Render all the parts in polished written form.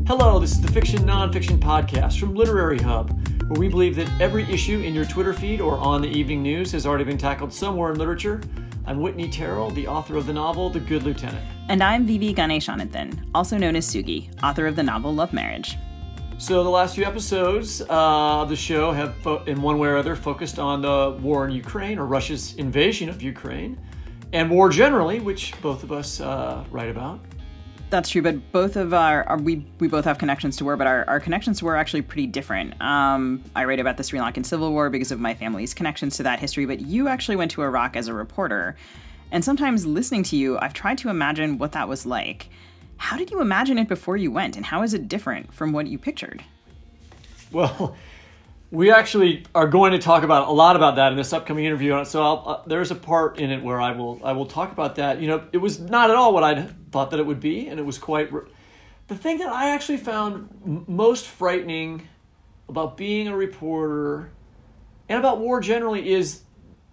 Hello, this is the Fiction Nonfiction Podcast from Literary Hub, where we believe that every issue in your Twitter feed or on the evening news has already been tackled somewhere in literature. I'm Whitney Terrell, the author of the novel The Good Lieutenant. And I'm Vivi Ganeshananthan, also known as Sugi, author of the novel Love Marriage. So the last few episodes of the show have, in one way or other, focused on the war in Ukraine, or Russia's invasion of Ukraine, and war generally, which both of us write about. That's true, but both of we both have connections to war, but our connections to war are actually pretty different. I write about the Sri Lankan Civil War because of my family's connections to that history, but you actually went to Iraq as a reporter, and sometimes listening to you, I've tried to imagine what that was like. How did you imagine it before you went, and how is it different from what you pictured? Well, we actually are going to talk about a lot about that in this upcoming interview. So there's a part in it where I will talk about that. You know, it was not at all what I thought that it would be, and it was quite. The thing that I actually found most frightening about being a reporter and about war generally is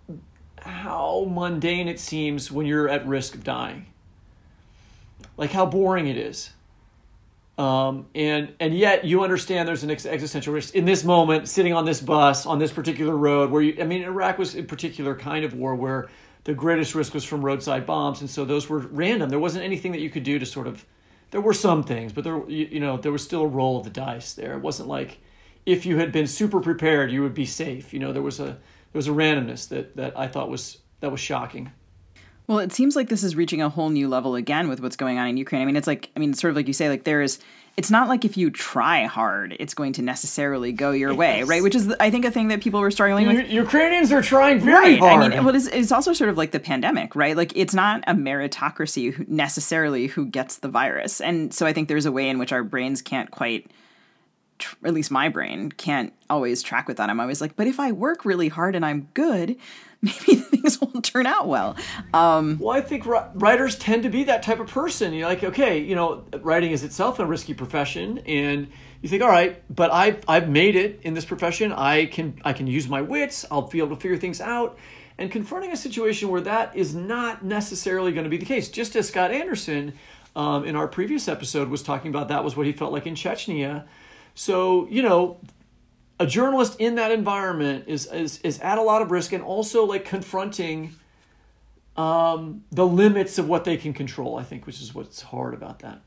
how mundane it seems when you're at risk of dying. Like how boring it is. And yet you understand there's an existential risk in this moment, sitting on this bus, on this particular road Iraq was a particular kind of war where the greatest risk was from roadside bombs. And so those were random. There wasn't anything that you could do to there were some things, but there was still a roll of the dice there. It wasn't like if you had been super prepared, you would be safe. You know, there was a randomness that I thought was shocking. Well, it seems like this is reaching a whole new level again with what's going on in Ukraine. It's sort of like you say, like it's not like if you try hard, it's going to necessarily go your way, right? Which is, I think, a thing that people were struggling with. Ukrainians are trying very hard. It's also sort of like the pandemic, right? Like it's not a meritocracy necessarily who gets the virus. And so I think there's a way in which our brains can't quite, at least my brain can't always track with that. I'm always like, but if I work really hard and I'm good, maybe things won't turn out well. Well, I think writers tend to be that type of person. You're like, okay, writing is itself a risky profession, and you think, all right, but I've made it in this profession. I can use my wits. I'll be able to figure things out. And confronting a situation where that is not necessarily going to be the case, just as Scott Anderson in our previous episode was talking about, that was what he felt like in Chechnya. So, a journalist in that environment is at a lot of risk, and also like confronting the limits of what they can control, I think, which is what's hard about that.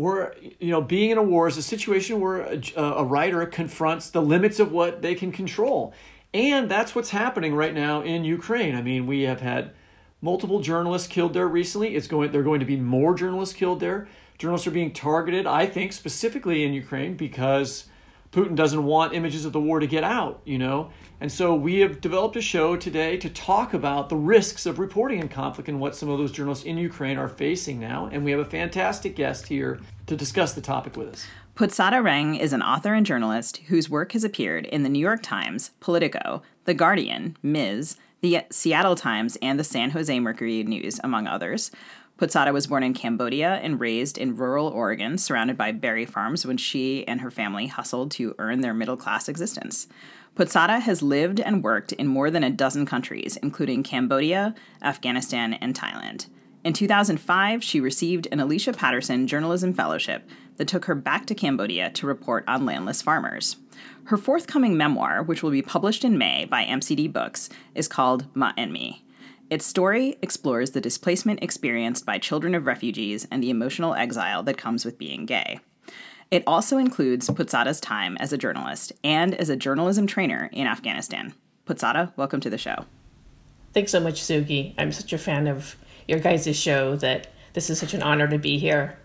Being in a war is a situation where a writer confronts the limits of what they can control. And that's what's happening right now in Ukraine. I mean, we have had multiple journalists killed there recently. There are going to be more journalists killed there. Journalists are being targeted, I think, specifically in Ukraine because Putin doesn't want images of the war to get out, And so we have developed a show today to talk about the risks of reporting in conflict and what some of those journalists in Ukraine are facing now. And we have a fantastic guest here to discuss the topic with us. Putsata Reng is an author and journalist whose work has appeared in the New York Times, Politico, The Guardian, Ms., the Seattle Times, and the San Jose Mercury News, among others. Putsata was born in Cambodia and raised in rural Oregon, surrounded by berry farms when she and her family hustled to earn their middle-class existence. Putsata has lived and worked in more than a dozen countries, including Cambodia, Afghanistan, and Thailand. In 2005, she received an Alicia Patterson Journalism Fellowship that took her back to Cambodia to report on landless farmers. Her forthcoming memoir, which will be published in May by MCD Books, is called Ma and Me. Its story explores the displacement experienced by children of refugees and the emotional exile that comes with being gay. It also includes Putsata's time as a journalist and as a journalism trainer in Afghanistan. Putsata, welcome to the show. Thanks so much, Sugi. I'm such a fan of your guys' show that this is such an honor to be here.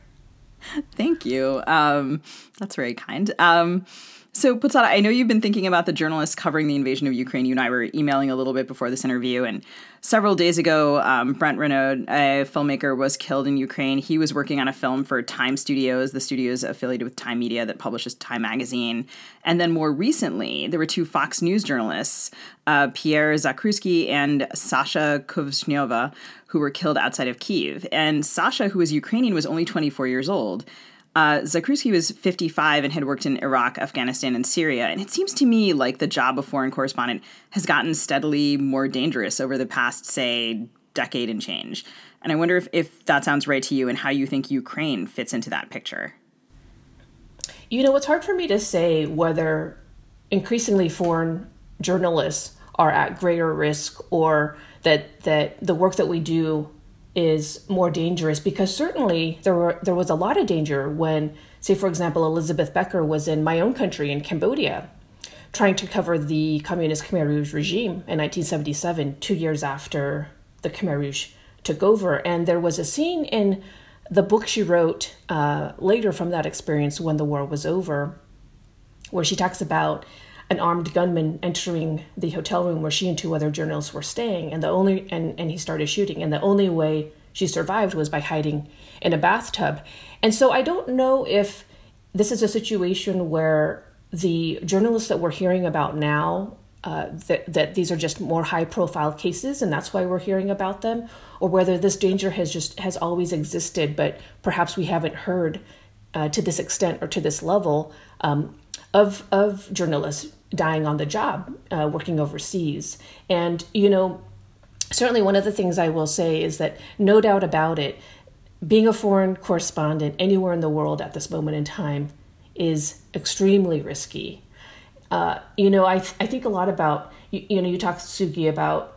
Thank you. That's very kind. So, Putsata, I know you've been thinking about the journalists covering the invasion of Ukraine. You and I were emailing a little bit before this interview, and several days ago, Brent Renaud, a filmmaker, was killed in Ukraine. He was working on a film for Time Studios, the studios affiliated with Time Media that publishes Time Magazine. And then more recently, there were two Fox News journalists, Pierre Zakrzewski and Sasha Kovshneva, who were killed outside of Kyiv. And Sasha, who was Ukrainian, was only 24 years old. Zakrzewski was 55 and had worked in Iraq, Afghanistan, and Syria. And it seems to me like the job of foreign correspondent has gotten steadily more dangerous over the past, say, decade and change. And I wonder if that sounds right to you and how you think Ukraine fits into that picture. It's hard for me to say whether increasingly foreign journalists are at greater risk or that the work that we do is more dangerous, because certainly there was a lot of danger when, say, for example, Elizabeth Becker was in my own country, in Cambodia, trying to cover the communist Khmer Rouge regime in 1977, 2 years after the Khmer Rouge took over. And there was a scene in the book she wrote later from that experience when the war was over, where she talks about an armed gunman entering the hotel room where she and two other journalists were staying, and he started shooting. And the only way she survived was by hiding in a bathtub. And so I don't know if this is a situation where the journalists that we're hearing about now, that these are just more high-profile cases, and that's why we're hearing about them, or whether this danger has always existed, but perhaps we haven't heard to this extent or to this level of journalists dying on the job, working overseas. And, certainly one of the things I will say is that no doubt about it, being a foreign correspondent anywhere in the world at this moment in time is extremely risky. I think a lot about, you talk, Suki, about,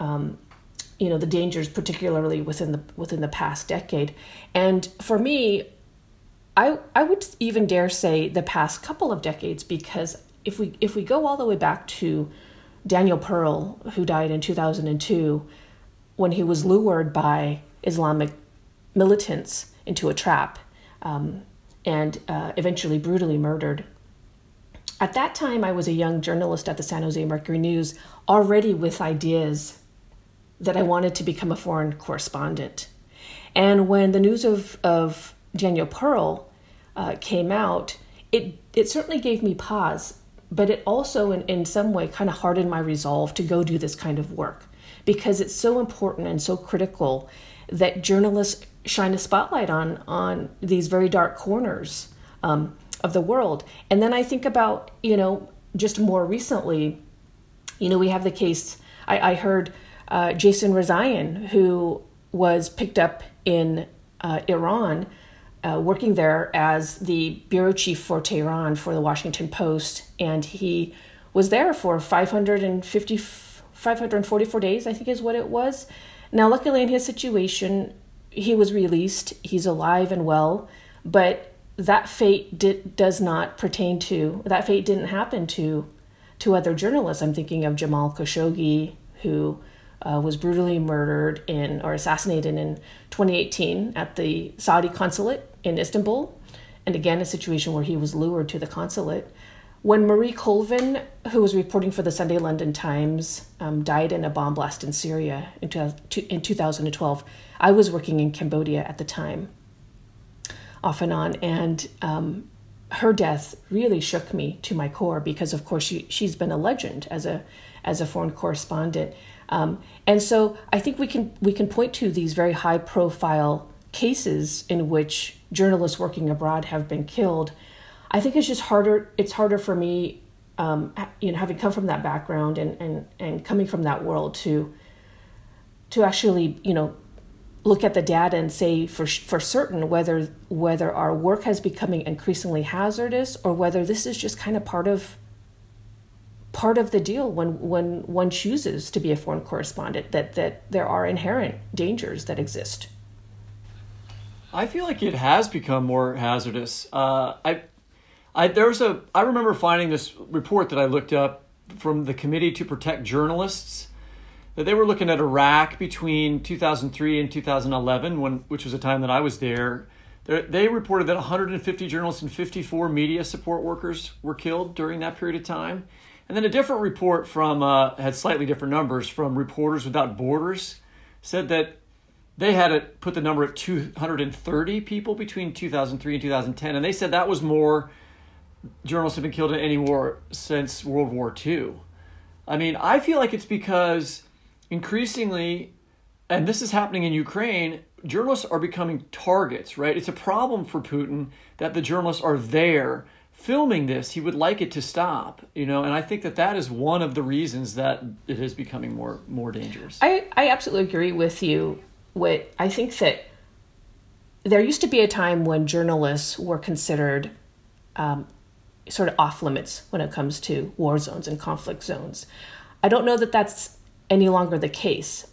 the dangers, particularly within the past decade. And for me, I would even dare say the past couple of decades, because if we go all the way back to Daniel Pearl, who died in 2002, when he was lured by Islamic militants into a trap and eventually brutally murdered. At that time, I was a young journalist at the San Jose Mercury News, already with ideas that I wanted to become a foreign correspondent. And when the news of Daniel Pearl came out, it certainly gave me pause, but it also in some way kind of hardened my resolve to go do this kind of work, because it's so important and so critical that journalists shine a spotlight on these very dark corners of the world. And then I think about, just more recently, we have the case, I heard Jason Rezaian, who was picked up in Iran, working there as the bureau chief for Tehran for the Washington Post. And he was there for 544 days, I think is what it was. Now, luckily in his situation, he was released. He's alive and well, but that fate didn't happen to other journalists. I'm thinking of Jamal Khashoggi, who was brutally murdered or assassinated in 2018 at the Saudi consulate in Istanbul. And again, a situation where he was lured to the consulate. When Marie Colvin, who was reporting for the Sunday London Times, died in a bomb blast in Syria in 2012, I was working in Cambodia at the time, off and on. And her death really shook me to my core, because, of course, she's been a legend as a foreign correspondent. And so I think we can point to these very high-profile cases in which journalists working abroad have been killed. I think it's just harder. It's harder for me, having come from that background and coming from that world to actually, look at the data and say for certain whether our work has becoming increasingly hazardous, or whether this is just kind of part of the deal when one chooses to be a foreign correspondent, that there are inherent dangers that exist. I feel like it has become more hazardous. I remember finding this report that I looked up from the Committee to Protect Journalists, that they were looking at Iraq between 2003 and 2011, which was a time that I was there. They reported that 150 journalists and 54 media support workers were killed during that period of time. And then a different report had slightly different numbers, from Reporters Without Borders, said that they had to put the number at 230 people between 2003 and 2010. And they said that was more journalists have been killed in any war since World War II. I mean, I feel like it's because increasingly, and this is happening in Ukraine, journalists are becoming targets, right? It's a problem for Putin that the journalists are there filming this. He would like it to stop, and I think that is one of the reasons that it is becoming more dangerous. I absolutely agree with you. I think that there used to be a time when journalists were considered sort of off limits when it comes to war zones and conflict zones. I don't know that that's any longer the case.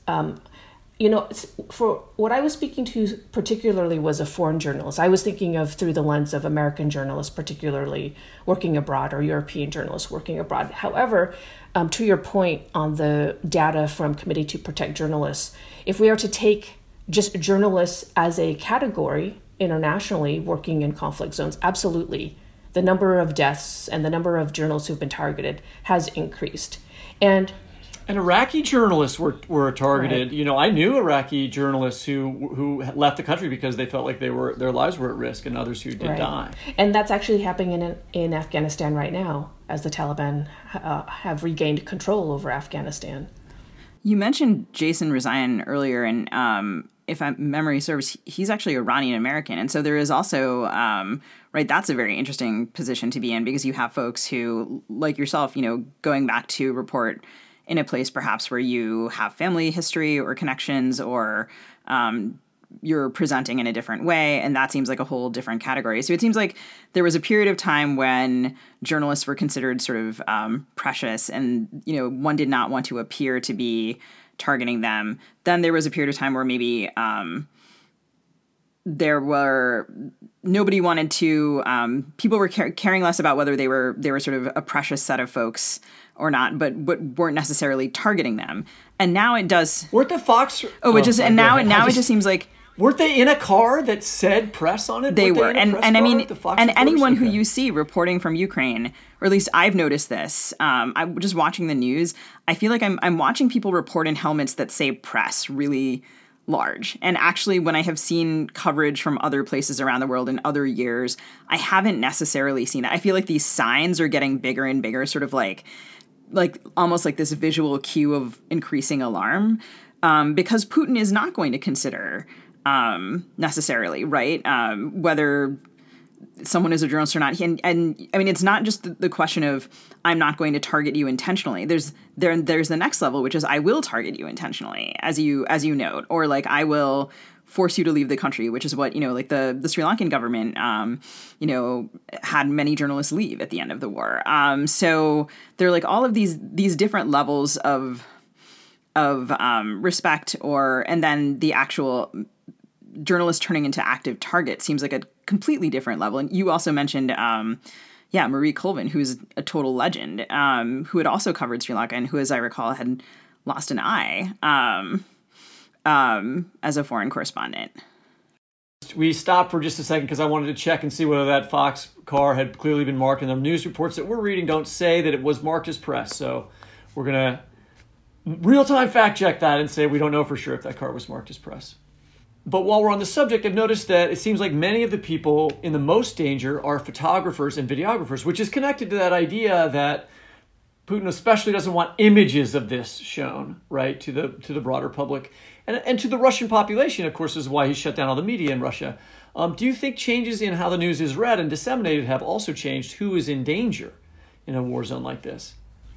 For what I was speaking to particularly was a foreign journalist. I was thinking of through the lens of American journalists, particularly working abroad, or European journalists working abroad. However, to your point on the data from Committee to Protect Journalists, if we are to take just journalists as a category internationally working in conflict zones, absolutely. The number of deaths and the number of journalists who've been targeted has increased. And Iraqi journalists were targeted. Right. I knew Iraqi journalists who left the country because they felt like their lives were at risk, and others who did die. And that's actually happening in Afghanistan right now, as the Taliban have regained control over Afghanistan. You mentioned Jason Rezaian earlier, and if memory serves, he's actually Iranian American, and so there is also that's a very interesting position to be in, because you have folks who, like yourself, going back to report in a place perhaps where you have family history or connections, or you're presenting in a different way, and that seems like a whole different category. So it seems like there was a period of time when journalists were considered sort of precious, and one did not want to appear to be targeting them. Then there was a period of time where maybe nobody wanted to, people were caring less about whether they were sort of a precious set of folks or not, but weren't necessarily targeting them. And now it does. Weren't the Fox? It just seems like. Weren't they in a car that said press on it? They were. And anyone who you see reporting from Ukraine, or at least I've noticed this, I'm just watching the news, I feel like I'm watching people report in helmets that say press really large. And actually, when I have seen coverage from other places around the world in other years, I haven't necessarily seen that. I feel like these signs are getting bigger and bigger, sort of like almost like this visual cue of increasing alarm, because Putin is not going to consider necessarily, right, whether someone is a journalist or not. And I mean, it's not just the question of I'm not going to target you intentionally. There's the next level, which is I will target you intentionally, as you note, or like I will force you to leave the country, which is what, like the Sri Lankan government, had many journalists leave at the end of the war. So there are like all of these different levels of respect, and then the actual journalists turning into active targets seems like a completely different level. And you also mentioned, Marie Colvin, who's a total legend, who had also covered Sri Lanka and who, as I recall, had lost an eye as a foreign correspondent. We stopped for just a second because I wanted to check and see whether that Fox car had clearly been marked, and the news reports that we're reading don't say that it was marked as press. So we're going to real-time fact check that and say we don't know for sure if that car was marked as press. But while we're on the subject, I've noticed that it seems like many of the people in the most danger are photographers and videographers, which is connected to that idea that Putin especially doesn't want images of this shown, right, to the broader public. And to the Russian population, of course, is why he shut down all the media in Russia. Do you think changes in how the news is read and disseminated have also changed who is in danger in a war zone like this?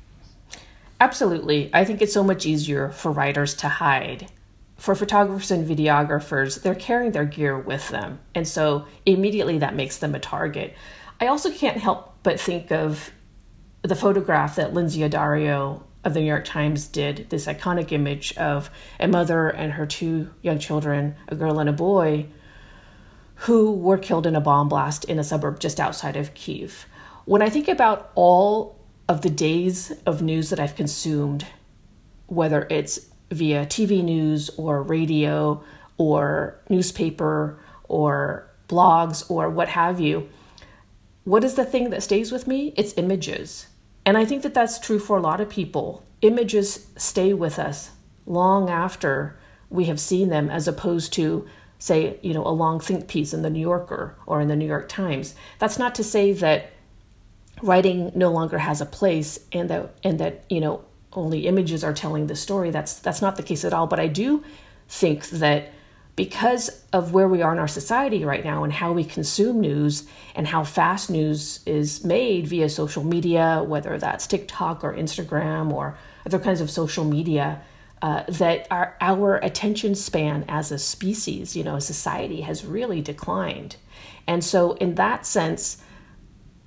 Absolutely. I think it's so much easier for writers to hide. For photographers and videographers, they're carrying their gear with them. And so immediately that makes them a target. I also can't help but think of the photograph that Lindsay Addario of the New York Times did, this iconic image of a mother and her two young children, a girl and a boy, who were killed in a bomb blast in a suburb just outside of Kyiv. When I think about all of the days of news that I've consumed, whether it's via TV news or radio or newspaper or blogs or what have you, what is the thing that stays with me? It's images. And I think that that's true for a lot of people. Images stay with us long after we have seen them, as opposed to, say, a long think piece in the New Yorker or in the New York Times. That's not to say that writing no longer has a place and that only images are telling the story. That's not the case at all. But I do think that because of where we are in our society right now and how we consume news and how fast news is made via social media, whether that's TikTok or Instagram or other kinds of social media, that our attention span as a species, a society, has really declined. And so in that sense,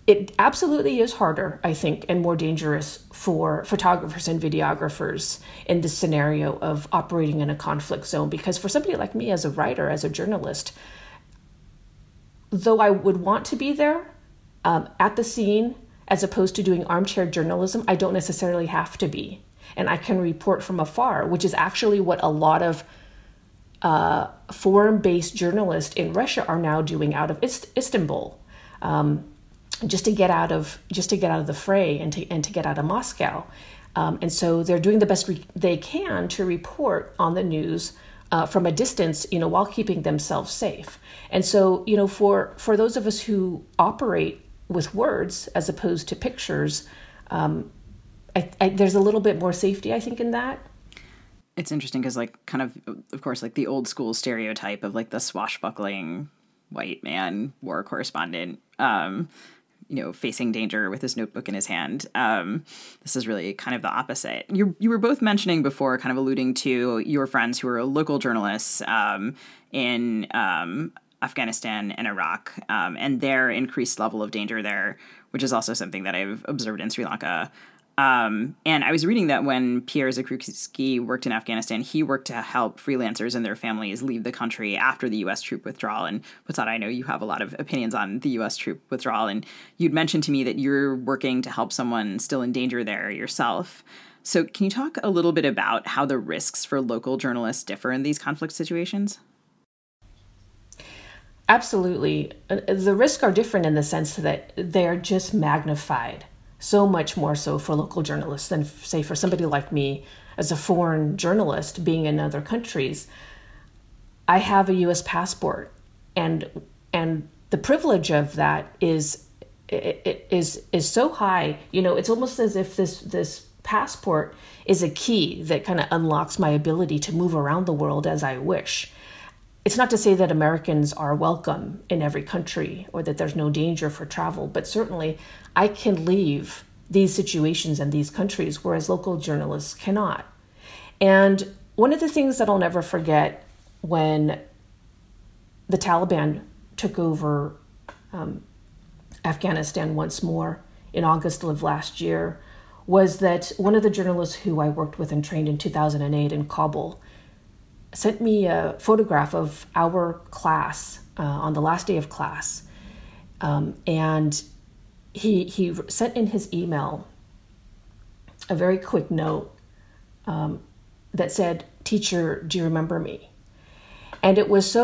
it absolutely is harder, I think, and more dangerous for photographers and videographers in this scenario of operating in a conflict zone. Because for somebody like me as a writer, as a journalist, though I would want to be there at the scene, as opposed to doing armchair journalism, I don't necessarily have to be. And I can report from afar, which is actually what a lot of foreign-based journalists in Russia are now doing out of Istanbul. Just to get out of the fray and to get out of Moscow, and so they're doing the best they can to report on the news from a distance, while keeping themselves safe. And so, for those of us who operate with words as opposed to pictures, there's a little bit more safety, I think, in that. It's interesting because, of course, the old school stereotype of the swashbuckling white man war correspondent. Facing danger with his notebook in his hand. This is really kind of the opposite. You were both mentioning before, kind of alluding to your friends who are local journalists in Afghanistan and Iraq, and their increased level of danger there, which is also something that I've observed in Sri Lanka. And I was reading that when Pierre Zakrzewski worked in Afghanistan, he worked to help freelancers and their families leave the country after the U.S. troop withdrawal. And Putzada, I know you have a lot of opinions on the U.S. troop withdrawal, and you'd mentioned to me that you're working to help someone still in danger there yourself. So can you talk a little bit about how the risks for local journalists differ in these conflict situations? Absolutely. The risks are different in the sense that they're just magnified. So much more so for local journalists than, say, for somebody like me as a foreign journalist being in other countries. I have a U.S. passport, and the privilege of that is so high. It's almost as if this passport is a key that kind of unlocks my ability to move around the world as I wish. It's not to say that Americans are welcome in every country or that there's no danger for travel, but certainly I can leave these situations and these countries, whereas local journalists cannot. And one of the things that I'll never forget when the Taliban took over Afghanistan once more in August of last year was that one of the journalists who I worked with and trained in 2008 in Kabul sent me a photograph of our class on the last day of class. And he sent in his email a very quick note that said, "Teacher, do you remember me?" And it was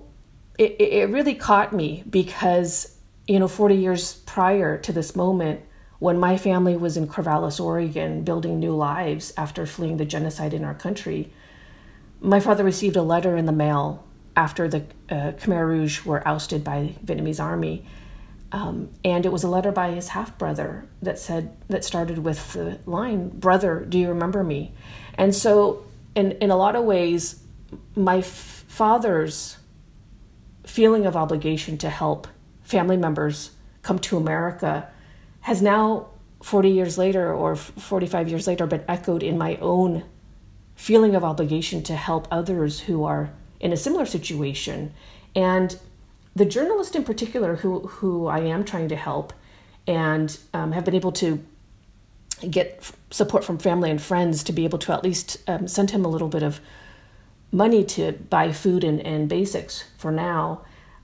it really caught me because, 40 years prior to this moment, when my family was in Corvallis, Oregon, building new lives after fleeing the genocide in our country, my father received a letter in the mail after the Khmer Rouge were ousted by the Vietnamese army. And it was a letter by his half-brother that started with the line, "Brother, do you remember me?" And so in a lot of ways, my father's feeling of obligation to help family members come to America has now, 40 years later or 45 years later, been echoed in my own feeling of obligation to help others who are in a similar situation. And the journalist in particular who I am trying to help and have been able to get support from family and friends to be able to at least send him a little bit of money to buy food and basics for now.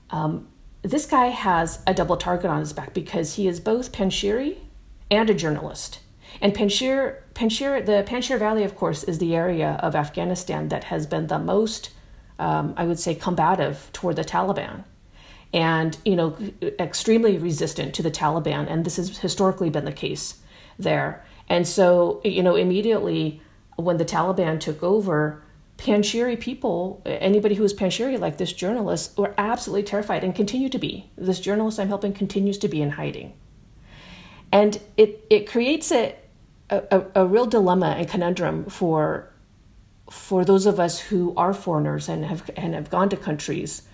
This guy has a double target on his back because he is both Panjshiri and a journalist. And the Panjshir Valley, of course, is the area of Afghanistan that has been the most, I would say, combative toward the Taliban. And, extremely resistant to the Taliban. And this has historically been the case there. And so, immediately when the Taliban took over, Panjshiri people, anybody who was Panjshiri, like this journalist, were absolutely terrified and continue to be. This journalist I'm helping continues to be in hiding. And it creates a real dilemma and conundrum for those of us who are foreigners and have gone to countries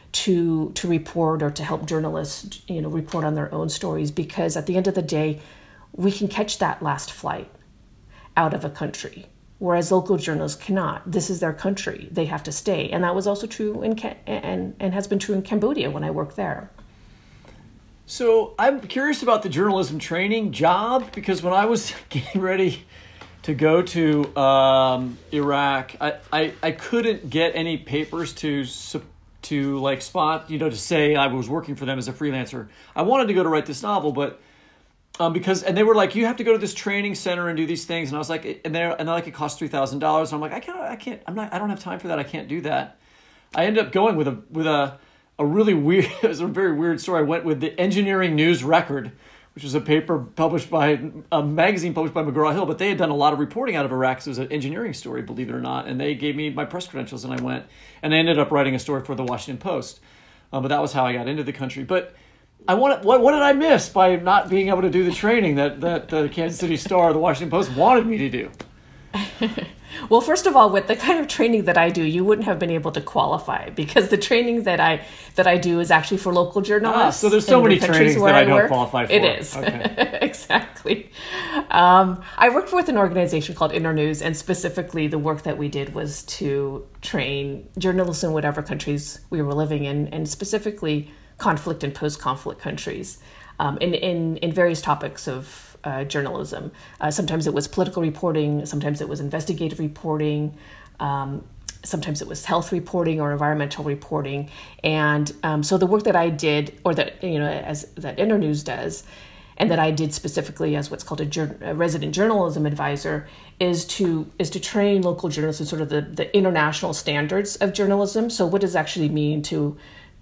to report or to help journalists, report on their own stories, because at the end of the day, we can catch that last flight out of a country, whereas local journalists cannot. This is their country; they have to stay, and that was also true and has been true in Cambodia when I worked there. So I'm curious about the journalism training job, because when I was getting ready to go to Iraq, I couldn't get any papers to like spot, to say I was working for them as a freelancer. I wanted to go to write this novel, but and they were like, you have to go to this training center and do these things, and I was like, and they're like, it costs $3,000. And I'm like, I don't have time for that. I can't do that. I ended up going with a really weird, it was a very weird story. I went with the Engineering News Record, which was a paper published by a magazine published by McGraw-Hill, but they had done a lot of reporting out of Iraq. So it was an engineering story, believe it or not. And they gave me my press credentials, and I went, and I ended up writing a story for the Washington Post. But that was how I got into the country. But what did I miss by not being able to do the training that the Kansas City Star, the Washington Post wanted me to do? Well, first of all, with the kind of training that I do, you wouldn't have been able to qualify, because the training that I do is actually for local journalists. So there's so many trainings that I don't qualify for. It is. Okay. Exactly. I work with an organization called Internews, and specifically the work that we did was to train journalists in whatever countries we were living in, and specifically conflict and post-conflict countries, in various topics of journalism. Sometimes it was political reporting, sometimes it was investigative reporting, sometimes it was health reporting or environmental reporting. And so the work that I did, or that that Internews does, and that I did specifically as what's called a resident journalism advisor, is to train local journalists in sort of the international standards of journalism. So what does it actually mean to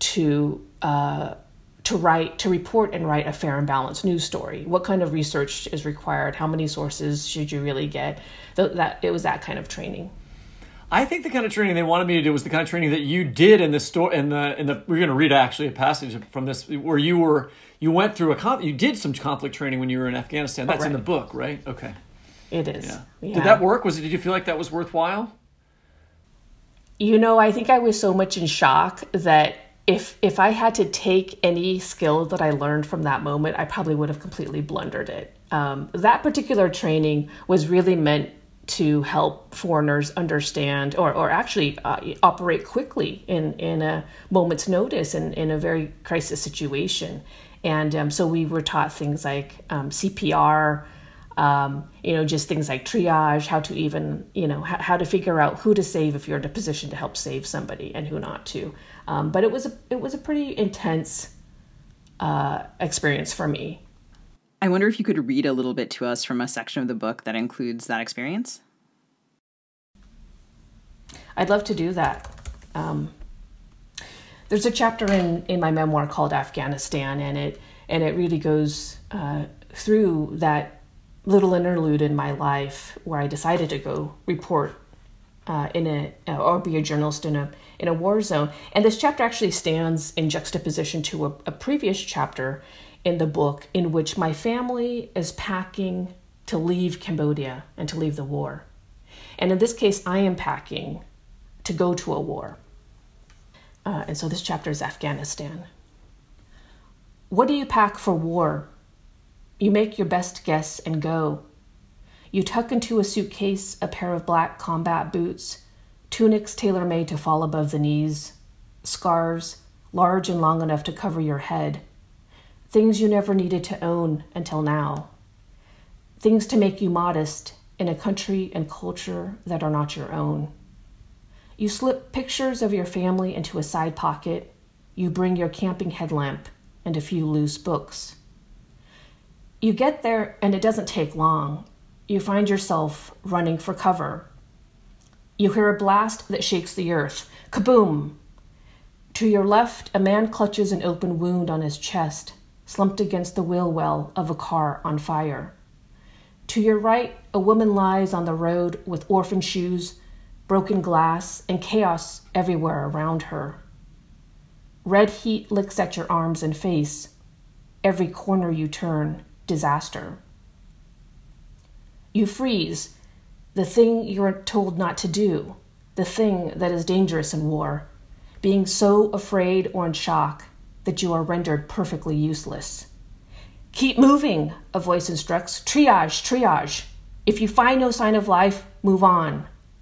report and write a fair and balanced news story? What kind of research is required? How many sources should you really get? That it was that kind of training. I think the kind of training they wanted me to do was the kind of training that you did in the story. We're going to read actually a passage from this where you went through you did some conflict training when you were in Afghanistan. That's right. In the book, right? Okay. It is. Yeah. Did that work? Did you feel like that was worthwhile? I think I was so much in shock that if I had to take any skill that I learned from that moment, I probably would have completely blundered it. That particular training was really meant to help foreigners understand or actually operate quickly in a moment's notice and in a very crisis situation. And so we were taught things like CPR, just things like triage, how to even, how to figure out who to save if you're in a position to help save somebody and who not to. But it was a pretty intense experience for me. I wonder if you could read a little bit to us from a section of the book that includes that experience. I'd love to do that. There's a chapter in my memoir called Afghanistan, and it really goes through that little interlude in my life where I decided to go report or be a journalist in a war zone. And this chapter actually stands in juxtaposition to a previous chapter in the book in which my family is packing to leave Cambodia and to leave the war. And in this case, I am packing to go to a war. And so this chapter is Afghanistan. What do you pack for war? You make your best guess and go. You tuck into a suitcase a pair of black combat boots, tunics tailor-made to fall above the knees, scarves large and long enough to cover your head, things you never needed to own until now, things to make you modest in a country and culture that are not your own. You slip pictures of your family into a side pocket. You bring your camping headlamp and a few loose books. You get there and it doesn't take long. You find yourself running for cover. You hear a blast that shakes the earth. Kaboom! To your left, a man clutches an open wound on his chest, slumped against the wheel well of a car on fire. To your right, a woman lies on the road with orphan shoes, broken glass, and chaos everywhere around her. Red heat licks at your arms and face. Every corner you turn, disaster. You freeze, the thing you're told not to do, the thing that is dangerous in war, being so afraid or in shock that you are rendered perfectly useless. Keep moving, a voice instructs. Triage, triage. If you find no sign of life, move on.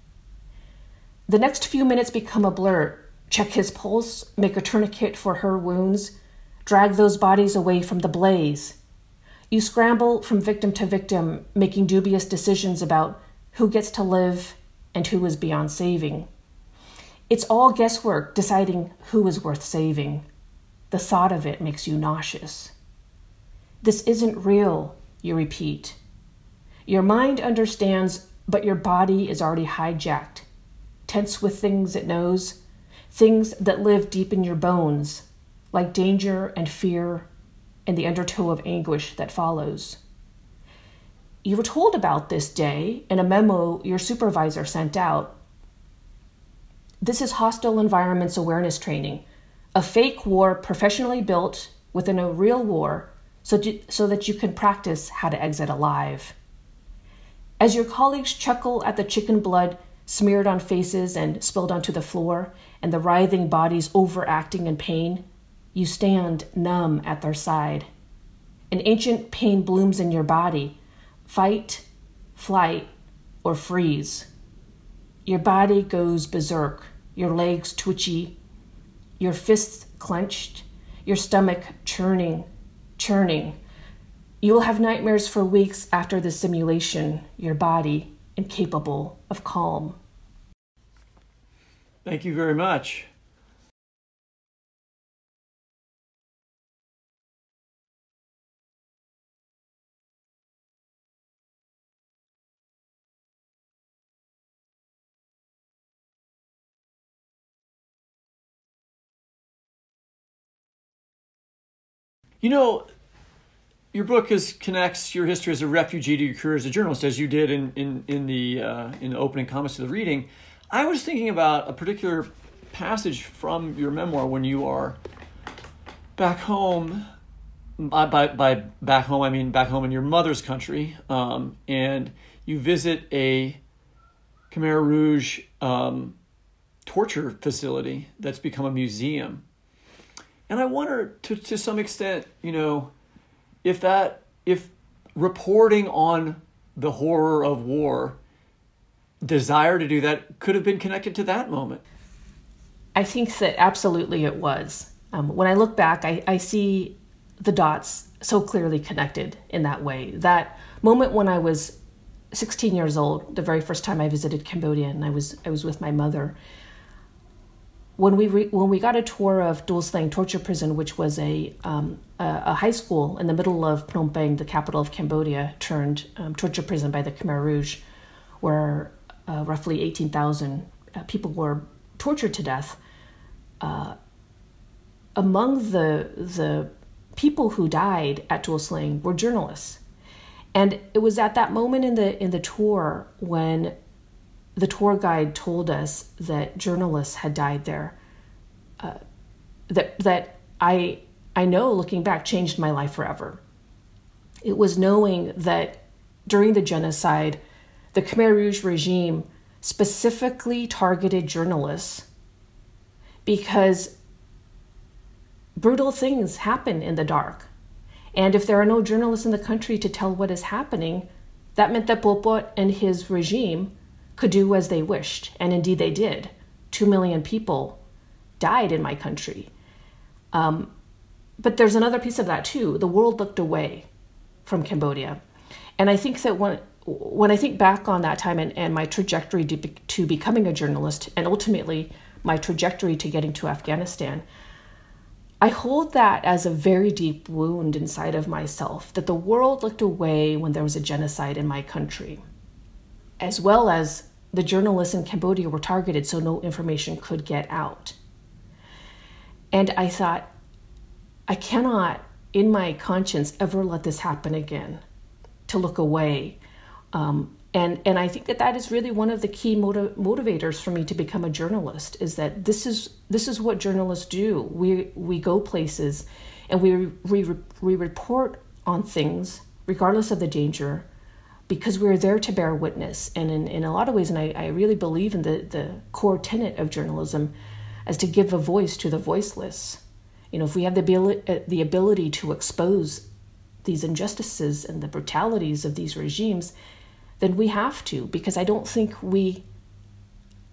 The next few minutes become a blur. Check his pulse, make a tourniquet for her wounds, drag those bodies away from the blaze. You scramble from victim to victim, making dubious decisions about who gets to live and who is beyond saving. It's all guesswork deciding who is worth saving. The thought of it makes you nauseous. This isn't real, you repeat. Your mind understands, but your body is already hijacked, tense with things it knows, things that live deep in your bones, like danger and fear and the undertow of anguish that follows. You were told about this day in a memo your supervisor sent out. This is Hostile Environments Awareness Training, a fake war professionally built within a real war so that you can practice how to exit alive. As your colleagues chuckle at the chicken blood smeared on faces and spilled onto the floor, and the writhing bodies overacting in pain, you stand numb at their side. An ancient pain blooms in your body. Fight, flight, or freeze. Your body goes berserk, your legs twitchy, your fists clenched, your stomach churning. You will have nightmares for weeks after the simulation, your body incapable of calm. Thank you very much. You know, your book connects your history as a refugee to your career as a journalist, as you did in the opening comments to the reading. I was thinking about a particular passage from your memoir when you are back home. By back home, I mean back home in your mother's country, and you visit a Khmer Rouge torture facility that's become a museum. And I wonder, to some extent, if reporting on the horror of war, desire to do that, could have been connected to that moment. I think that absolutely it was. When I look back, I see the dots so clearly connected in that way. That moment when I was 16 years old, the very first time I visited Cambodia, and I was with my mother. When we got a tour of Duol Sleng torture prison, which was a high school in the middle of Phnom Penh, the capital of Cambodia, turned torture prison by the Khmer Rouge, where roughly 18,000 people were tortured to death. Among the people who died at Duol Sleng were journalists, and it was at that moment in the tour when the tour guide told us that journalists had died there, that I know, looking back, changed my life forever. It was knowing that during the genocide, the Khmer Rouge regime specifically targeted journalists because brutal things happen in the dark. And if there are no journalists in the country to tell what is happening, that meant that Pol Pot and his regime could do as they wished, and indeed they did. 2 million people died in my country. But there's another piece of that too. The world looked away from Cambodia. And I think that when I think back on that time and my trajectory to becoming a journalist, and ultimately my trajectory to getting to Afghanistan, I hold that as a very deep wound inside of myself, that the world looked away when there was a genocide in my country, as well as the journalists in Cambodia were targeted so no information could get out. And I thought, I cannot, in my conscience, ever let this happen again, to look away. And I think that is really one of the key motivators for me to become a journalist, is that this is what journalists do. We go places and we report on things regardless of the danger, because we're there to bear witness. And in a lot of ways, and I really believe in the core tenet of journalism as to give a voice to the voiceless. If we have the ability to expose these injustices and the brutalities of these regimes, then we have to, because I don't think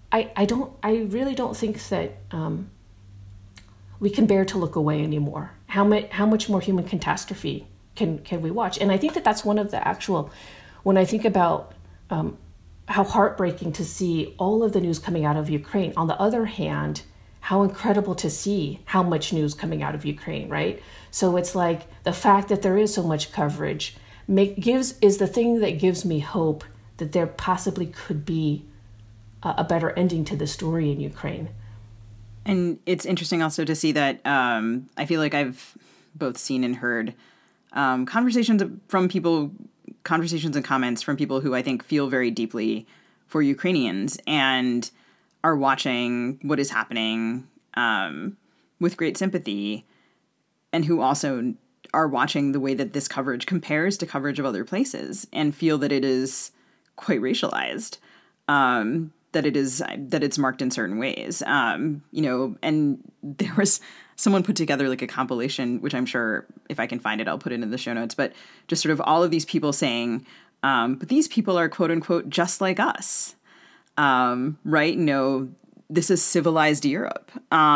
I really don't think that we can bear to look away anymore. how much more human catastrophe can we watch? And I think that that's one of the actual, when I think about how heartbreaking to see all of the news coming out of Ukraine. On the other hand, how incredible to see how much news coming out of Ukraine, right? So it's like the fact that there is so much coverage is the thing that gives me hope that there possibly could be a better ending to the story in Ukraine. And it's interesting also to see that I feel like I've both seen and heard conversations and comments from people who I think feel very deeply for Ukrainians and are watching what is happening with great sympathy, and who also are watching the way that this coverage compares to coverage of other places and feel that it is quite racialized, that it's marked in certain ways. And there was someone put together like a compilation, which I'm sure if I can find it, I'll put it in the show notes, but just sort of all of these people saying, but these people are quote unquote, just like us. Right? No, this is civilized Europe.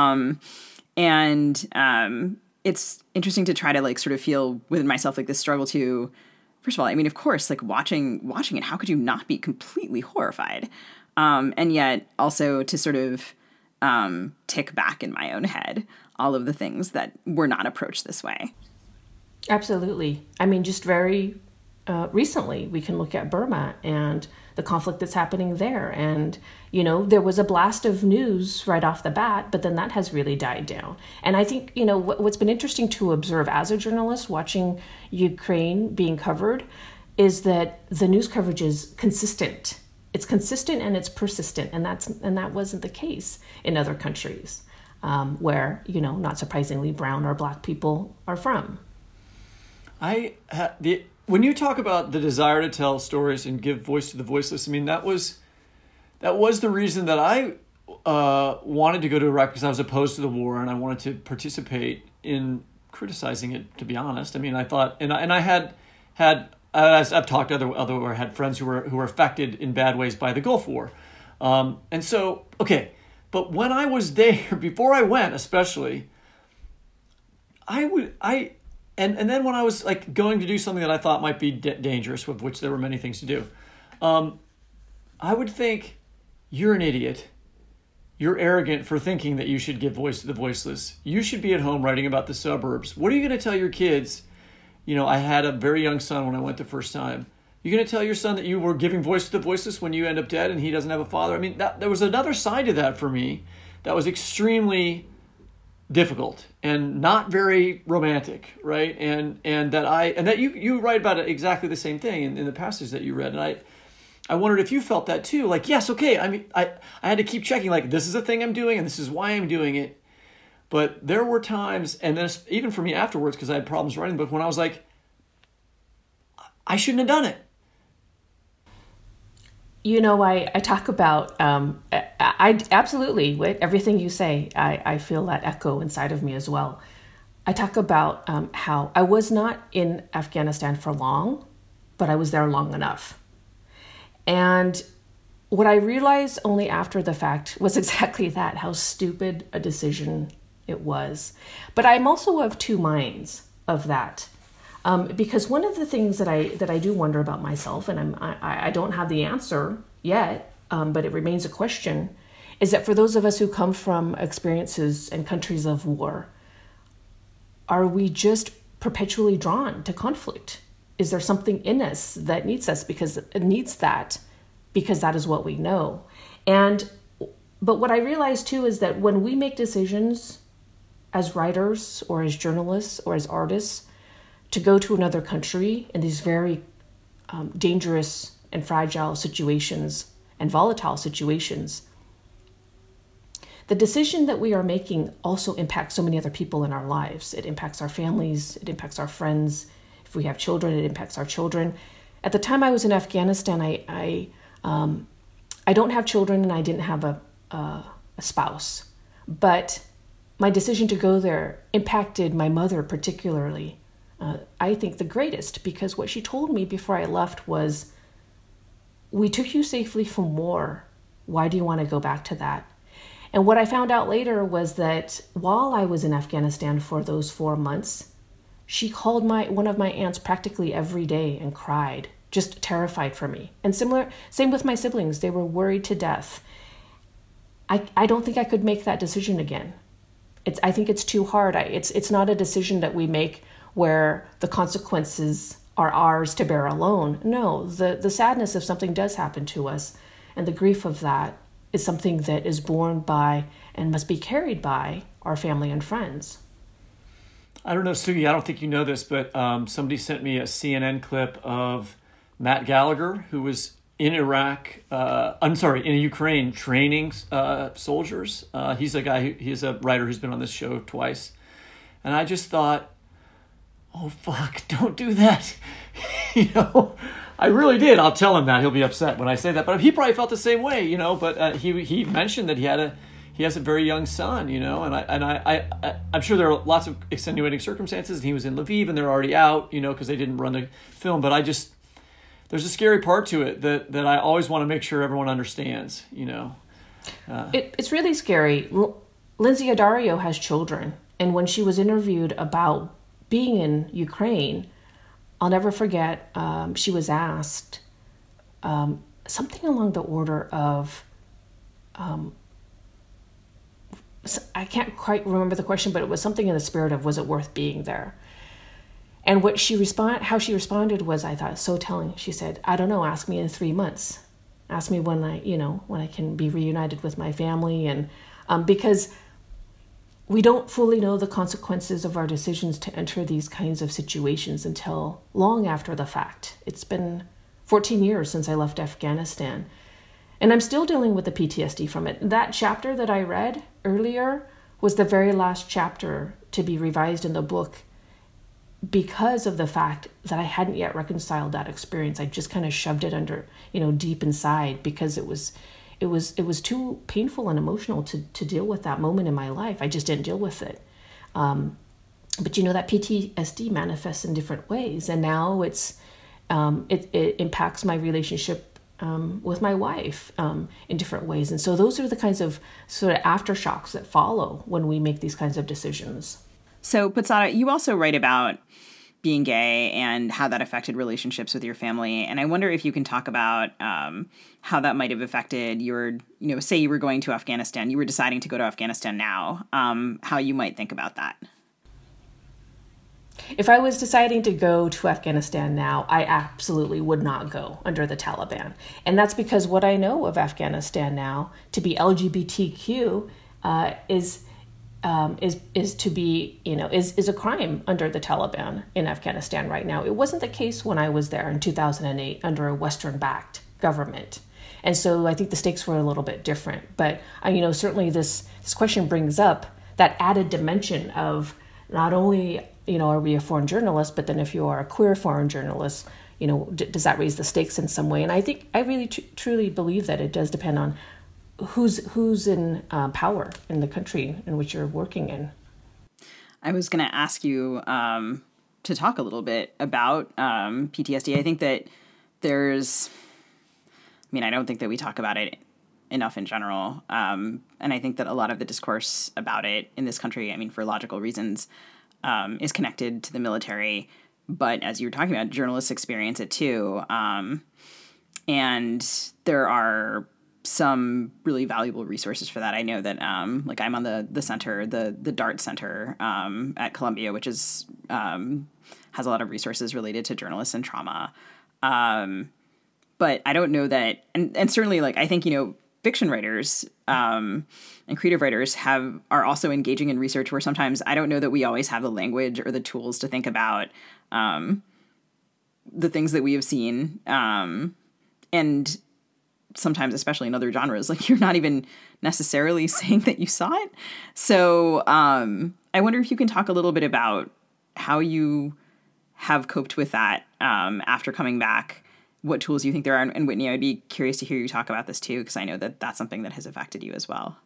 It's interesting to try to like sort of feel within myself like this struggle to, first of all, I mean, of course, like watching it, how could you not be completely horrified? And yet also to sort of tick back in my own head all of the things that were not approached this way. Absolutely. I mean, just very recently, we can look at Burma and the conflict that's happening there. And, there was a blast of news right off the bat, but then that has really died down. And I think, what's been interesting to observe as a journalist watching Ukraine being covered is that the news coverage is consistent. It's consistent and it's persistent. And that wasn't the case in other countries where, not surprisingly, brown or black people are from. When you talk about the desire to tell stories and give voice to the voiceless, I mean, that was the reason that I wanted to go to Iraq, because I was opposed to the war and I wanted to participate in criticizing it, to be honest. I mean, I thought, and I had I've talked to other had friends who were affected in bad ways by the Gulf War. And so, okay, but when I was there, before I went especially, and then when I was like going to do something that I thought might be dangerous, with which there were many things to do, I would think, you're an idiot. You're arrogant for thinking that you should give voice to the voiceless. You should be at home writing about the suburbs. What are you going to tell your kids? I had a very young son when I went the first time. You're going to tell your son that you were giving voice to the voiceless when you end up dead and he doesn't have a father? I mean, there was another side to that for me that was extremely difficult and not very romantic, right? And that you write about it exactly the same thing in the passage that you read. And I wondered if you felt that too. Like, yes, okay. I mean, I had to keep checking, like, this is a thing I'm doing and this is why I'm doing it. But there were times, and then even for me afterwards, because I had problems writing the book, when I was like, I shouldn't have done it. I talk about, I absolutely, with everything you say, I feel that echo inside of me as well. I talk about how I was not in Afghanistan for long, but I was there long enough. And what I realized only after the fact was exactly that, how stupid a decision it was. But I'm also of two minds of that. Because one of the things that I do wonder about myself, and I don't have the answer yet, but it remains a question, is that for those of us who come from experiences and countries of war, are we just perpetually drawn to conflict? Is there something in us that needs that because that is what we know? But what I realized too is that when we make decisions as writers or as journalists or as artists to go to another country in these very dangerous and fragile situations and volatile situations, the decision that we are making also impacts so many other people in our lives. It impacts our families, it impacts our friends. If we have children, it impacts our children. At the time I was in Afghanistan, I don't have children and I didn't have a spouse, but my decision to go there impacted my mother particularly. I think the greatest, because what she told me before I left was, we took you safely from war. Why do you want to go back to that? And what I found out later was that while I was in Afghanistan for those 4 months, she called one of my aunts practically every day and cried, just terrified for me. And same with my siblings. They were worried to death. I don't think I could make that decision again. I think it's too hard. It's not a decision that we make where the consequences are ours to bear alone. No, the sadness if something does happen to us and the grief of that is something that is borne by and must be carried by our family and friends. I don't know, Sugi, I don't think you know this, but somebody sent me a CNN clip of Matt Gallagher, who was in in Ukraine training soldiers. He's a guy, he's a writer who's been on this show twice. And I just thought, oh, fuck, don't do that. I really did. I'll tell him that. He'll be upset when I say that. But he probably felt the same way, but he mentioned that he has a very young son, and I'm sure there are lots of extenuating circumstances. And he was in Lviv and they're already out, because they didn't run the film. But there's a scary part to it that I always want to make sure everyone understands, It's really scary. Lindsay Addario has children. And when she was interviewed about being in Ukraine, I'll never forget, she was asked something along the order of, I can't quite remember the question, but it was something in the spirit of, was it worth being there? And how she responded was, I thought, so telling. She said, I don't know, ask me in 3 months. Ask me when I can be reunited with my family. And because we don't fully know the consequences of our decisions to enter these kinds of situations until long after the fact. It's been 14 years since I left Afghanistan. And I'm still dealing with the PTSD from it. That chapter that I read earlier was the very last chapter to be revised in the book because of the fact that I hadn't yet reconciled that experience. I just kind of shoved it under, deep inside because it was too painful and emotional to deal with that moment in my life. I just didn't deal with it. But that PTSD manifests in different ways. And now it impacts my relationship with my wife in different ways. And so those are the kinds of sort of aftershocks that follow when we make these kinds of decisions. So, Putzata, you also write about being gay and how that affected relationships with your family. And I wonder if you can talk about how that might have affected your, say you were going to Afghanistan, you were deciding to go to Afghanistan now, how you might think about that. If I was deciding to go to Afghanistan now, I absolutely would not go under the Taliban. And that's because what I know of Afghanistan now, to be LGBTQ is to be, is a crime under the Taliban in Afghanistan right now. It wasn't the case when I was there in 2008 under a Western-backed government. And so I think the stakes were a little bit different. But, certainly this question brings up that added dimension of not only, are we a foreign journalist, but then if you are a queer foreign journalist, does that raise the stakes in some way? And I think I really truly believe that it does depend on who's in power in the country in which you're working in. I was going to ask you to talk a little bit about PTSD. I think that I don't think that we talk about it enough in general. And I think that a lot of the discourse about it in this country, for logical reasons, is connected to the military. But as you were talking about, journalists experience it too. And there are some really valuable resources for that. I know that I'm on the center, the DART Center at Columbia, which is has a lot of resources related to journalists and trauma. But I don't know that, and certainly I think, fiction writers and creative writers are also engaging in research where sometimes I don't know that we always have the language or the tools to think about the things that we have seen. And sometimes, especially in other genres, you're not even necessarily saying that you saw it. So I wonder if you can talk a little bit about how you have coped with that after coming back, what tools you think there are. And Whitney, I'd be curious to hear you talk about this too, because I know that that's something that has affected you as well.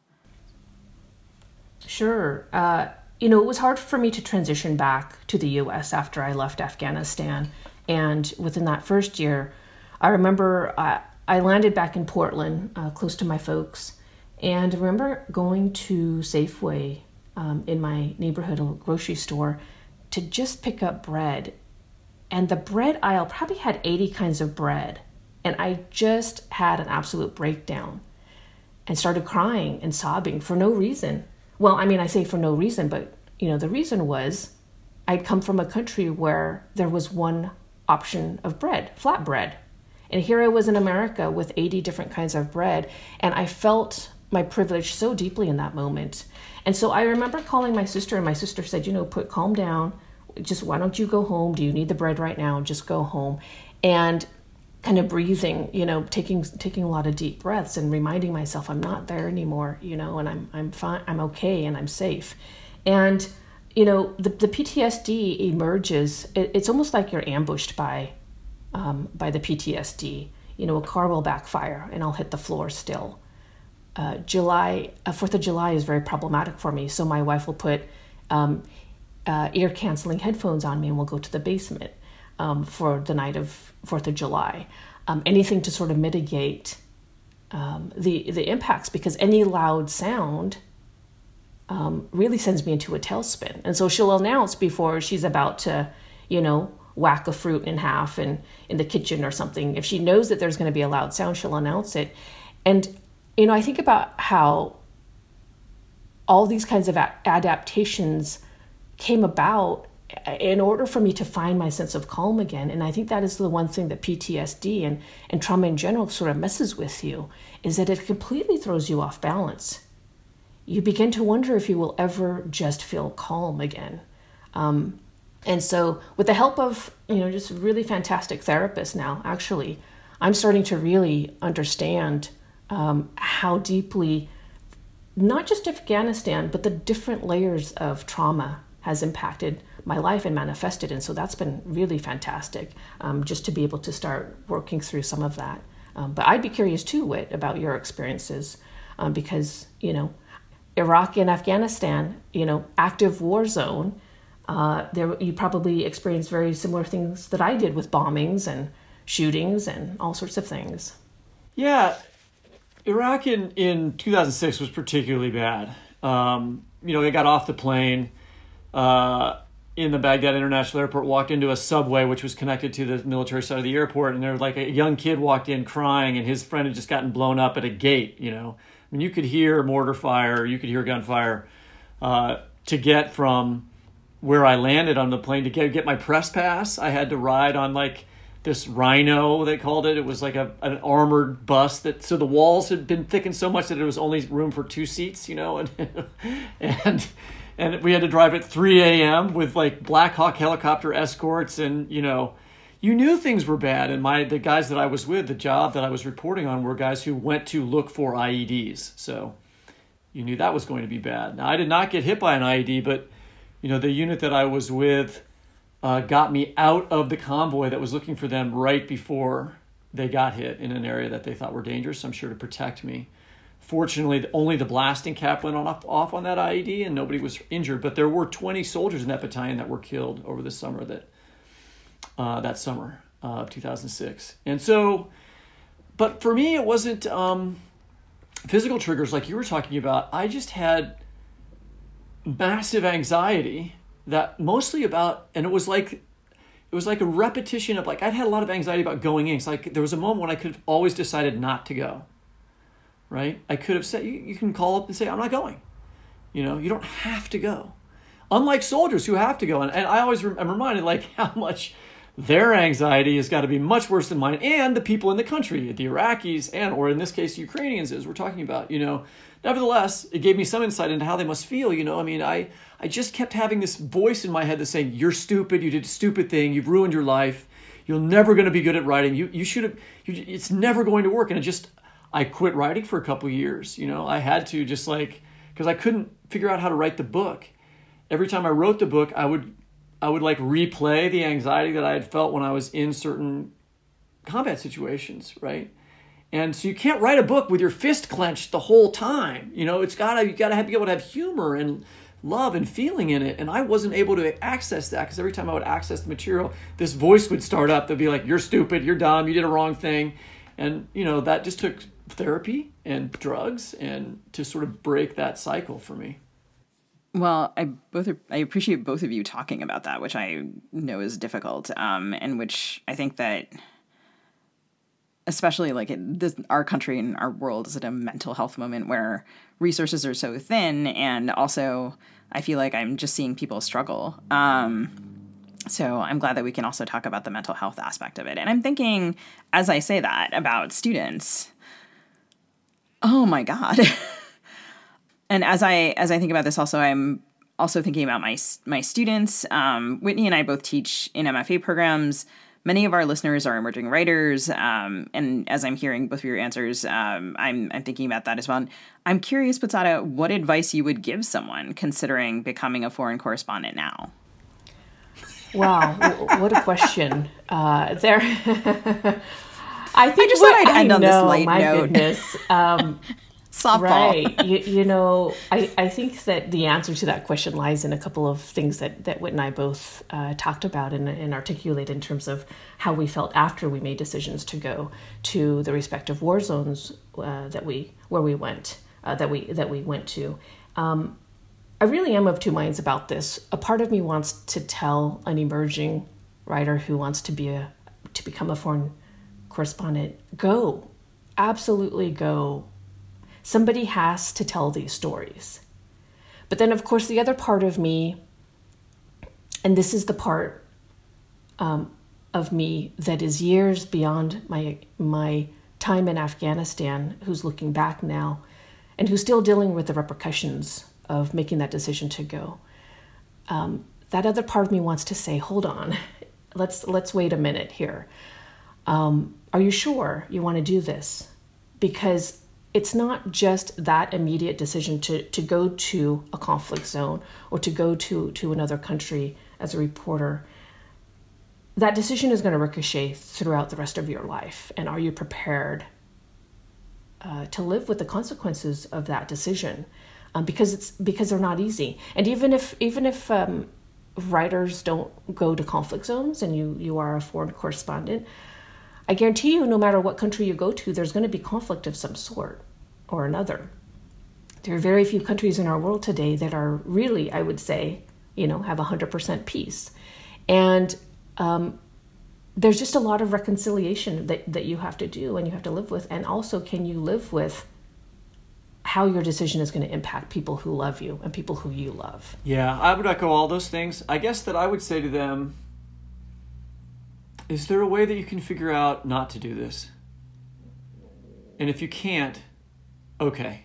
Sure. It was hard for me to transition back to the U.S. after I left Afghanistan. And within that first year, I remember I landed back in Portland, close to my folks. And I remember going to Safeway in my neighborhood grocery store to just pick up bread. And the bread aisle probably had 80 kinds of bread. And I just had an absolute breakdown and started crying and sobbing for no reason. Well, I mean, I say for no reason, but the reason was I'd come from a country where there was one option of bread, flat bread. And here I was in America with 80 different kinds of bread. And I felt my privilege so deeply in that moment. And so I remember calling my sister, and my sister said, calm down. Just why don't you go home? Do you need the bread right now? Just go home. And kind of breathing, taking a lot of deep breaths and reminding myself I'm not there anymore, and I'm fine, I'm okay, and I'm safe. And, the PTSD emerges. It's almost like you're ambushed by the PTSD. A car will backfire and I'll hit the floor still. 4th of July is very problematic for me. So my wife will put ear canceling headphones on me and we'll go to the basement for the night of 4th of July. Anything to sort of mitigate the impacts, because any loud sound really sends me into a tailspin. And so she'll announce before she's about to, whack a fruit in half in the kitchen or something. If she knows that there's going to be a loud sound, she'll announce it. And, I think about how all these kinds of adaptations came about in order for me to find my sense of calm again. And I think that is the one thing that PTSD and trauma in general sort of messes with you, is that it completely throws you off balance. You begin to wonder if you will ever just feel calm again. And so with the help of, just really fantastic therapists now, actually, I'm starting to really understand how deeply, not just Afghanistan, but the different layers of trauma has impacted my life and manifested. And so that's been really fantastic, just to be able to start working through some of that. But I'd be curious too, Whit, about your experiences, because, Iraq and Afghanistan, active war zone, there you probably experienced very similar things that I did with bombings and shootings and all sorts of things. Yeah, Iraq in 2006 was particularly bad. They got off the plane in the Baghdad International Airport, walked into a subway which was connected to the military side of the airport, and there was like a young kid walked in crying, and his friend had just gotten blown up at a gate. I mean, you could hear mortar fire, you could hear gunfire. To get from where I landed on the plane to get my press pass, I had to ride on like this Rhino, they called it. It was like an armored bus so the walls had been thickened so much that there was only room for 2 seats, and we had to drive at 3 a.m. with like Black Hawk helicopter escorts, and you knew things were bad. And the guys that I was with, the job that I was reporting on, were guys who went to look for IEDs, so you knew that was going to be bad. Now I did not get hit by an IED, but the unit that I was with got me out of the convoy that was looking for them right before they got hit in an area that they thought were dangerous, I'm sure to protect me. Fortunately, only the blasting cap went off on that IED and nobody was injured, but there were 20 soldiers in that battalion that were killed over the summer that summer of 2006. And so, but for me, it wasn't physical triggers like you were talking about. I just had massive anxiety that mostly about, and it was like a repetition of like, I'd had a lot of anxiety about going in. It's like there was a moment when I could have always decided not to go, right? I could have said, you can call up and say, I'm not going. You don't have to go. Unlike soldiers who have to go. And I always am reminded like how much their anxiety has got to be much worse than mine and the people in the country, the Iraqis or in this case, Ukrainians, as we're talking about, Nevertheless, it gave me some insight into how they must feel. I mean, I just kept having this voice in my head that's saying, you're stupid, you did a stupid thing, you've ruined your life, you're never going to be good at writing, you should have, it's never going to work. And I quit writing for a couple of years. I had to just because I couldn't figure out how to write the book. Every time I wrote the book, I would like replay the anxiety that I had felt when I was in certain combat situations, right? And so you can't write a book with your fist clenched the whole time. You gotta be able to have humor and love and feeling in it. And I wasn't able to access that because every time I would access the material, this voice would start up. They'd be like, you're stupid, you're dumb, you did a wrong thing. And, that just took therapy and drugs and to sort of break that cycle for me. Well, I appreciate both of you talking about that, which I know is difficult, and which I think that, especially like our country and our world is at a mental health moment where resources are so thin, and also I feel like I'm just seeing people struggle. So I'm glad that we can also talk about the mental health aspect of it. And I'm thinking, as I say that, about students. Oh my God. And as I think about this also, I'm also thinking about my students. Whitney and I both teach in MFA programs. Many of our listeners are emerging writers. And as I'm hearing both of your answers, I'm thinking about that as well. And I'm curious, Potsdata, what advice you would give someone considering becoming a foreign correspondent now? Wow, what a question. I think I just thought I'd end on this light note. Goodness. Softball. Right. You know, I think that the answer to that question lies in a couple of things that Whit and I both talked about and articulated in terms of how we felt after we made decisions to go to the respective war zones that we went to. I really am of two minds about this. A part of me wants to tell an emerging writer who wants to become a foreign correspondent, go, absolutely go. Somebody has to tell these stories. But then, of course, the other part of me, and this is the part of me that is years beyond my time in Afghanistan, who's looking back now, and who's still dealing with the repercussions of making that decision to go. That other part of me wants to say, hold on, let's wait a minute here. Are you sure you want to do this? Because it's not just that immediate decision to go to a conflict zone or to go to another country as a reporter. That decision is going to ricochet throughout the rest of your life. And are you prepared to live with the consequences of that decision? Because they're not easy. And even if writers don't go to conflict zones and you are a foreign correspondent, I guarantee you, no matter what country you go to, there's going to be conflict of some sort or another. There are very few countries in our world today that are really, I would say, have 100% peace. And there's just a lot of reconciliation that you have to do and you have to live with. And also, can you live with how your decision is going to impact people who love you and people who you love? Yeah, I would echo all those things. I guess that I would say to them, is there a way that you can figure out not to do this? And if you can't, okay.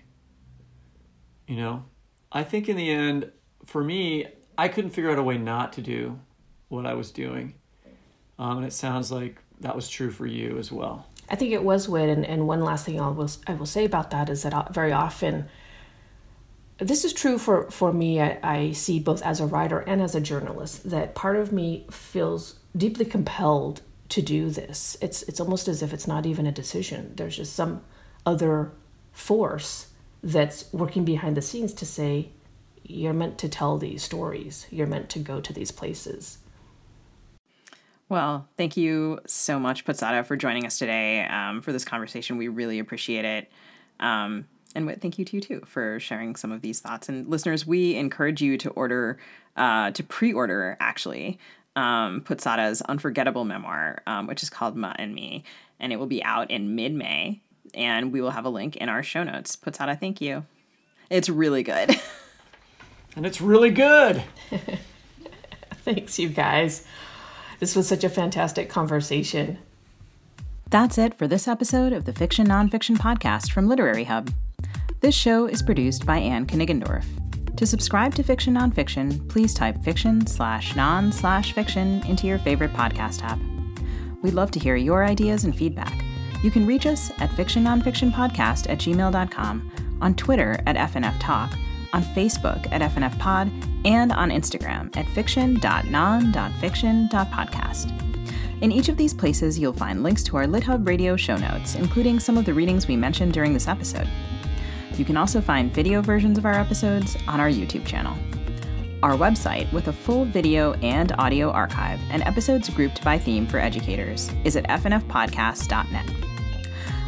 I think in the end, for me, I couldn't figure out a way not to do what I was doing. And it sounds like that was true for you as well. I think it was, Whit, and one last thing I will say about that is that very often, this is true for me, I see both as a writer and as a journalist, that part of me feels deeply compelled to do this. It's almost as if it's not even a decision. There's just some other force that's working behind the scenes to say, you're meant to tell these stories. You're meant to go to these places. Well, thank you so much, Potsdata, for joining us today for this conversation. We really appreciate it. And thank you to you, too, for sharing some of these thoughts. And listeners, we encourage you to pre-order, actually, Potsdata's unforgettable memoir, which is called Ma and Me. And it will be out in mid-May. And we will have a link in our show notes. Potsdata, thank you. It's really good. And it's really good. Thanks, you guys. This was such a fantastic conversation. That's it for this episode of the Fiction Nonfiction Podcast from Literary Hub. This show is produced by Anne Kniggendorf. To subscribe to Fiction Nonfiction, please type fiction/non/fiction into your favorite podcast app. We'd love to hear your ideas and feedback. You can reach us at fictionnonfictionpodcast@gmail.com, on Twitter at FNFTalk, on Facebook at FNFPod, and on Instagram at fiction.non.fiction.podcast. In each of these places, you'll find links to our LitHub radio show notes, including some of the readings we mentioned during this episode. You can also find video versions of our episodes on our YouTube channel. Our website, with a full video and audio archive and episodes grouped by theme for educators, is at fnfpodcast.net.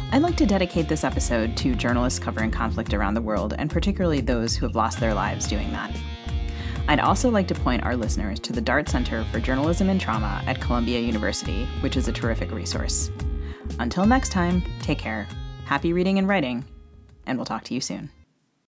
I'd like to dedicate this episode to journalists covering conflict around the world, and particularly those who have lost their lives doing that. I'd also like to point our listeners to the Dart Center for Journalism and Trauma at Columbia University, which is a terrific resource. Until next time, take care, happy reading and writing, and we'll talk to you soon.